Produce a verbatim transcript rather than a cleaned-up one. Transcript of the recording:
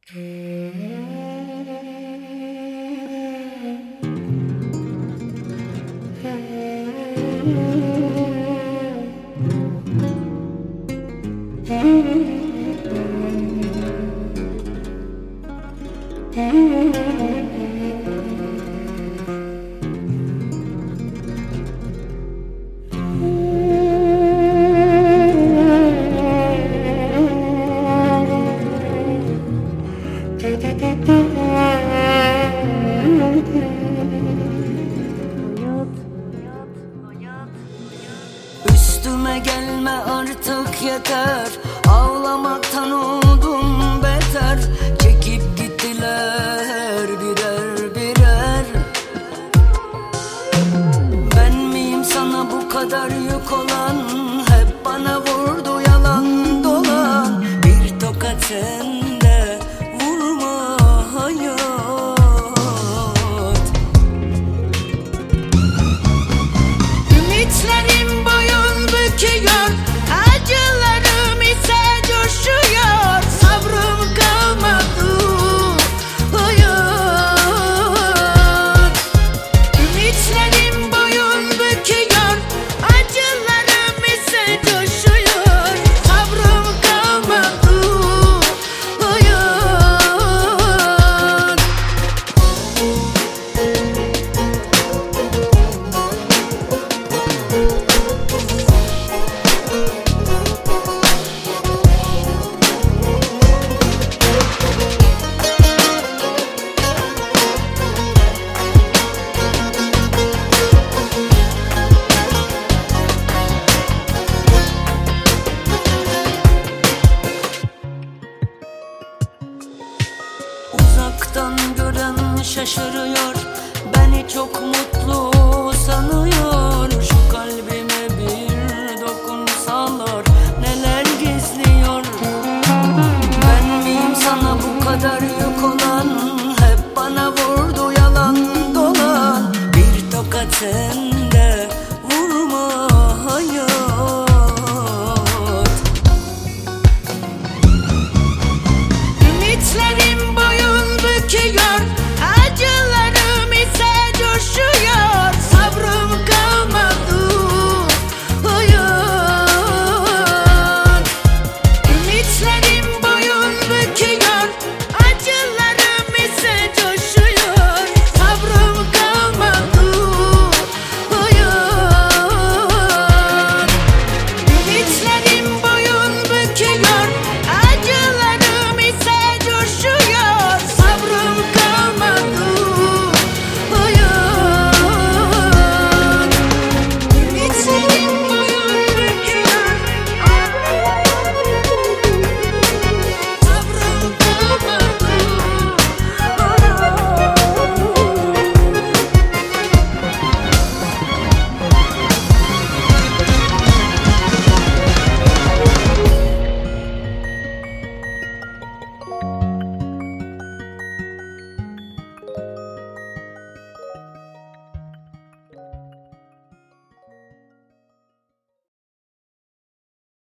Üstüme gelme artık yeter, ağlamaktan oldum beter. Çekip gittiler birer birer. Ben miyim sana bu kadar yük olan? Hep bana vurdu yalan dolan. Bir tokat sende vurma hayat. Ümitlerim boyun büküyor, acılarım ise coşuyor. Sabrım kalmadı hayat. Ümitlerim boyun büküyor, acılarım ise coşuyor. Sabrım kalmadı hayat. Uzaktan gören şaşırıyor, beni çok mutlu sanıyor. Şu kalbim